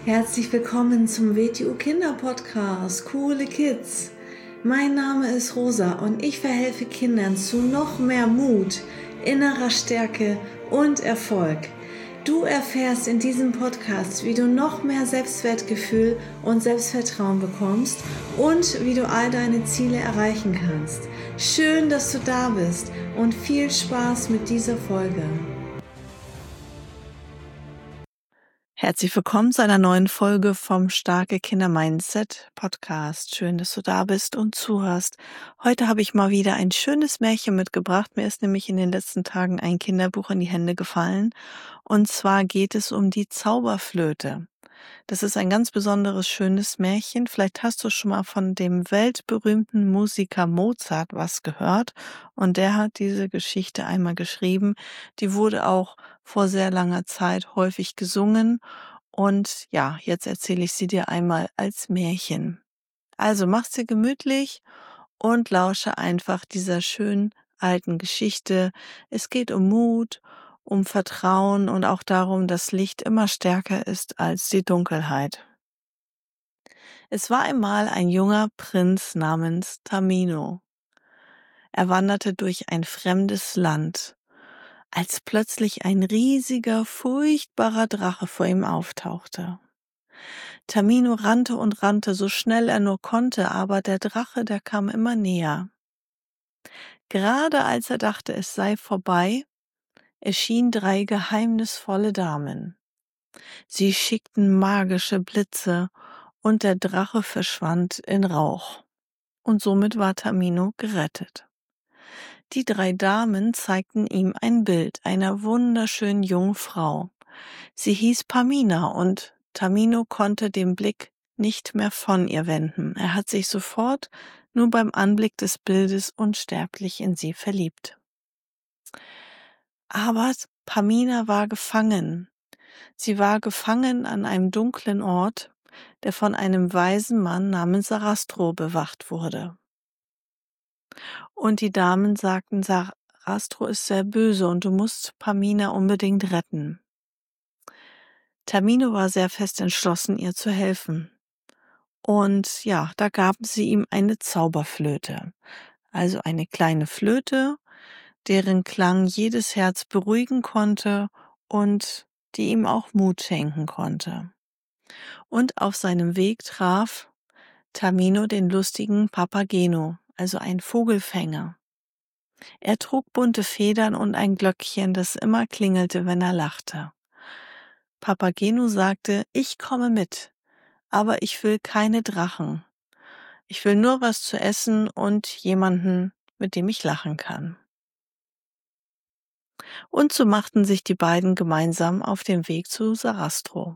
Herzlich willkommen zum WTU Kinder Podcast, Coole Kids. Mein Name ist Rosa und ich verhelfe Kindern zu noch mehr Mut, innerer Stärke und Erfolg. Du erfährst in diesem Podcast, wie du noch mehr Selbstwertgefühl und Selbstvertrauen bekommst und wie du all deine Ziele erreichen kannst. Schön, dass du da bist und viel Spaß mit dieser Folge. Herzlich willkommen zu einer neuen Folge vom Starke Kinder Mindset Podcast. Schön, dass du da bist und zuhörst. Heute habe ich mal wieder ein schönes Märchen mitgebracht. Mir ist nämlich in den letzten Tagen ein Kinderbuch in die Hände gefallen. Und zwar geht es um die Zauberflöte. Das ist ein ganz besonderes, schönes Märchen. Vielleicht hast du schon mal von dem weltberühmten Musiker Mozart was gehört. Und der hat diese Geschichte einmal geschrieben. Die wurde auch vor sehr langer Zeit häufig gesungen. Und ja, jetzt erzähle ich sie dir einmal als Märchen. Also mach's dir gemütlich und lausche einfach dieser schönen alten Geschichte. Es geht um Mut, um Vertrauen und auch darum, dass Licht immer stärker ist als die Dunkelheit. Es war einmal ein junger Prinz namens Tamino. Er wanderte durch ein fremdes Land, als plötzlich ein riesiger, furchtbarer Drache vor ihm auftauchte. Tamino rannte und rannte, so schnell er nur konnte, aber der Drache, der kam immer näher. Gerade als er dachte, es sei vorbei, erschienen 3 geheimnisvolle Damen. Sie schickten magische Blitze und der Drache verschwand in Rauch. Und somit war Tamino gerettet. Die 3 Damen zeigten ihm ein Bild einer wunderschönen jungen Frau. Sie hieß Pamina und Tamino konnte den Blick nicht mehr von ihr wenden. Er hat sich sofort nur beim Anblick des Bildes unsterblich in sie verliebt. Aber Pamina war gefangen. Sie war gefangen an einem dunklen Ort, der von einem weisen Mann namens Sarastro bewacht wurde. Und die Damen sagten, Sarastro ist sehr böse und du musst Pamina unbedingt retten. Tamino war sehr fest entschlossen, ihr zu helfen. Und ja, da gaben sie ihm eine Zauberflöte, also eine kleine Flöte, deren Klang jedes Herz beruhigen konnte und die ihm auch Mut schenken konnte. Und auf seinem Weg traf Tamino den lustigen Papageno, also ein Vogelfänger. Er trug bunte Federn und ein Glöckchen, das immer klingelte, wenn er lachte. Papageno sagte, ich komme mit, aber ich will keine Drachen. Ich will nur was zu essen und jemanden, mit dem ich lachen kann. Und so machten sich die beiden gemeinsam auf den Weg zu Sarastro.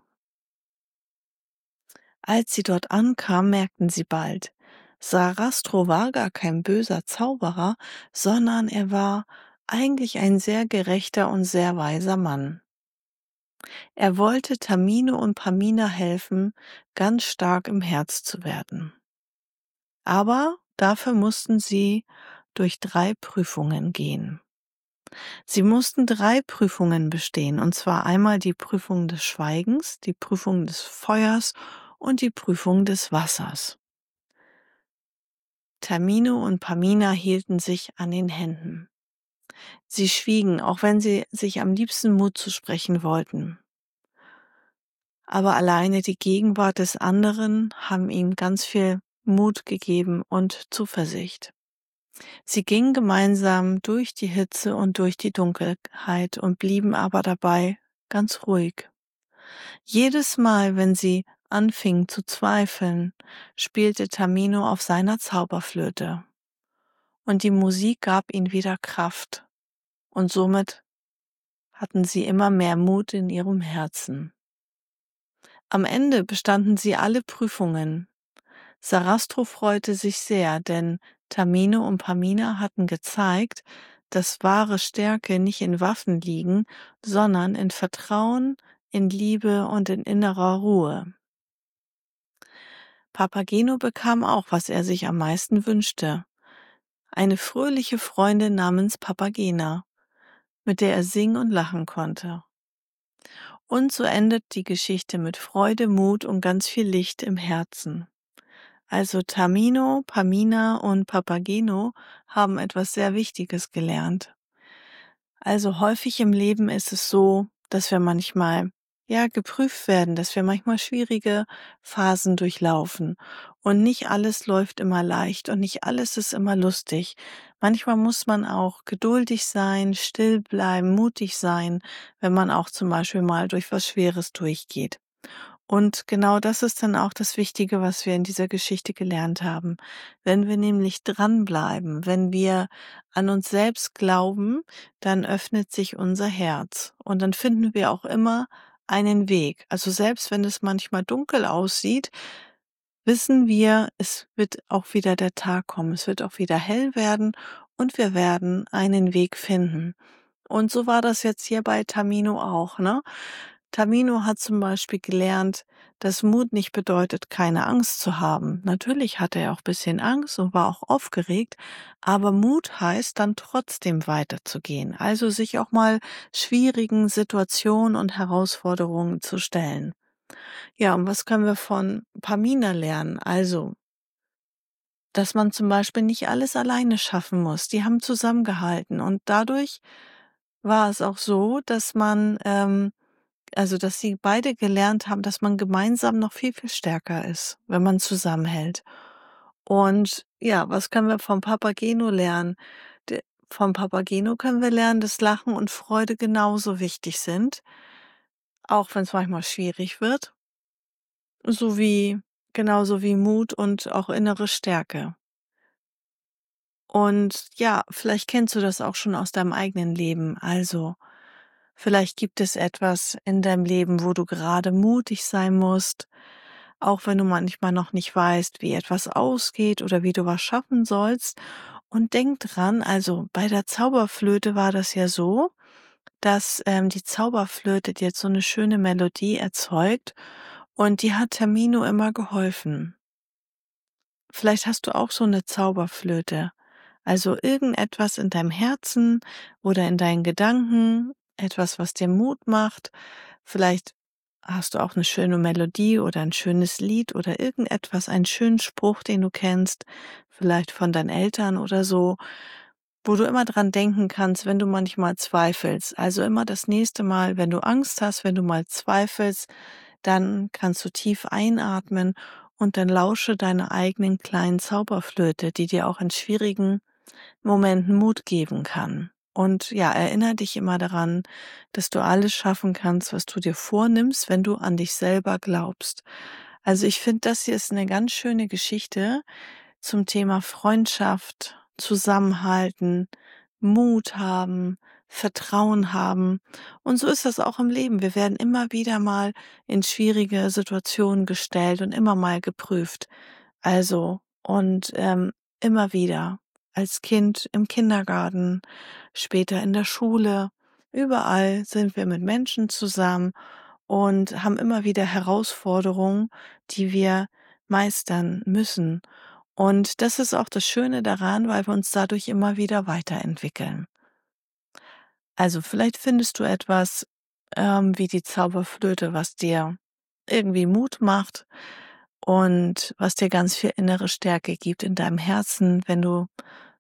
Als sie dort ankamen, merkten sie bald, Sarastro war gar kein böser Zauberer, sondern er war eigentlich ein sehr gerechter und sehr weiser Mann. Er wollte Tamino und Pamina helfen, ganz stark im Herz zu werden. Aber dafür mussten sie durch 3 Prüfungen gehen. Sie mussten 3 Prüfungen bestehen, und zwar einmal die Prüfung des Schweigens, die Prüfung des Feuers und die Prüfung des Wassers. Tamino und Pamina hielten sich an den Händen. Sie schwiegen, auch wenn sie sich am liebsten Mut zusprechen wollten. Aber alleine die Gegenwart des anderen haben ihm ganz viel Mut gegeben und Zuversicht. Sie gingen gemeinsam durch die Hitze und durch die Dunkelheit und blieben aber dabei ganz ruhig. Jedes Mal, wenn sie anfingen zu zweifeln, spielte Tamino auf seiner Zauberflöte. Und die Musik gab ihnen wieder Kraft. Und somit hatten sie immer mehr Mut in ihrem Herzen. Am Ende bestanden sie alle Prüfungen. Sarastro freute sich sehr, denn Tamino und Pamina hatten gezeigt, dass wahre Stärke nicht in Waffen liegen, sondern in Vertrauen, in Liebe und in innerer Ruhe. Papageno bekam auch, was er sich am meisten wünschte. Eine fröhliche Freundin namens Papagena, mit der er singen und lachen konnte. Und so endet die Geschichte mit Freude, Mut und ganz viel Licht im Herzen. Also Tamino, Pamina und Papageno haben etwas sehr Wichtiges gelernt. Also häufig im Leben ist es so, dass wir manchmal geprüft werden, dass wir manchmal schwierige Phasen durchlaufen und nicht alles läuft immer leicht und nicht alles ist immer lustig. Manchmal muss man auch geduldig sein, still bleiben, mutig sein, wenn man auch zum Beispiel mal durch was Schweres durchgeht. Und genau das ist dann auch das Wichtige, was wir in dieser Geschichte gelernt haben. Wenn wir nämlich dranbleiben, wenn wir an uns selbst glauben, dann öffnet sich unser Herz und dann finden wir auch immer einen Weg. Also selbst wenn es manchmal dunkel aussieht, wissen wir, es wird auch wieder der Tag kommen, es wird auch wieder hell werden und wir werden einen Weg finden. Und so war das jetzt hier bei Tamino auch, ne? Tamino hat zum Beispiel gelernt, dass Mut nicht bedeutet, keine Angst zu haben. Natürlich hatte er auch ein bisschen Angst und war auch aufgeregt, aber Mut heißt dann trotzdem weiterzugehen, also sich auch mal schwierigen Situationen und Herausforderungen zu stellen. Ja, und was können wir von Pamina lernen? Also, dass man zum Beispiel nicht alles alleine schaffen muss. Die haben zusammengehalten und dadurch war es auch so, dass dass sie beide gelernt haben, dass man gemeinsam noch viel, viel stärker ist, wenn man zusammenhält. Und ja, was können wir vom Papageno lernen? Vom Papageno können wir lernen, dass Lachen und Freude genauso wichtig sind, auch wenn es manchmal schwierig wird, sowie genauso wie Mut und auch innere Stärke. Und ja, vielleicht kennst du das auch schon aus deinem eigenen Leben. Also, vielleicht gibt es etwas in deinem Leben, wo du gerade mutig sein musst, auch wenn du manchmal noch nicht weißt, wie etwas ausgeht oder wie du was schaffen sollst. Und denk dran, also bei der Zauberflöte war das ja so, dass die Zauberflöte dir jetzt so eine schöne Melodie erzeugt und die hat Tamino immer geholfen. Vielleicht hast du auch so eine Zauberflöte. Also irgendetwas in deinem Herzen oder in deinen Gedanken, etwas, was dir Mut macht. Vielleicht hast du auch eine schöne Melodie oder ein schönes Lied oder irgendetwas, einen schönen Spruch, den du kennst, vielleicht von deinen Eltern oder so, wo du immer dran denken kannst, wenn du manchmal zweifelst. Also immer das nächste Mal, wenn du Angst hast, wenn du mal zweifelst, dann kannst du tief einatmen und dann lausche deiner eigenen kleinen Zauberflöte, die dir auch in schwierigen Momenten Mut geben kann. Und ja, erinnere dich immer daran, dass du alles schaffen kannst, was du dir vornimmst, wenn du an dich selber glaubst. Also ich finde, das hier ist eine ganz schöne Geschichte zum Thema Freundschaft, Zusammenhalten, Mut haben, Vertrauen haben. Und so ist das auch im Leben. Wir werden immer wieder mal in schwierige Situationen gestellt und immer mal geprüft. Also, und immer wieder. Als Kind im Kindergarten, später in der Schule. Überall sind wir mit Menschen zusammen und haben immer wieder Herausforderungen, die wir meistern müssen. Und das ist auch das Schöne daran, weil wir uns dadurch immer wieder weiterentwickeln. Also vielleicht findest du etwas wie die Zauberflöte, was dir irgendwie Mut macht und was dir ganz viel innere Stärke gibt in deinem Herzen, wenn du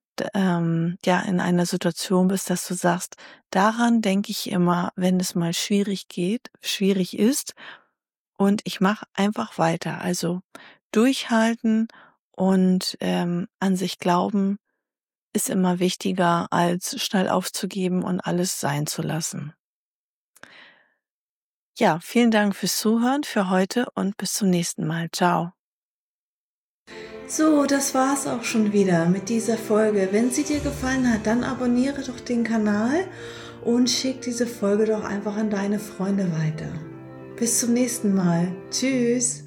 in einer Situation bist, dass du sagst, daran denke ich immer, wenn es mal schwierig ist und ich mache einfach weiter. Also durchhalten und an sich glauben ist immer wichtiger, als schnell aufzugeben und alles sein zu lassen. Ja, vielen Dank fürs Zuhören für heute und bis zum nächsten Mal. Ciao. So, das war's auch schon wieder mit dieser Folge. Wenn sie dir gefallen hat, dann abonniere doch den Kanal und schick diese Folge doch einfach an deine Freunde weiter. Bis zum nächsten Mal. Tschüss.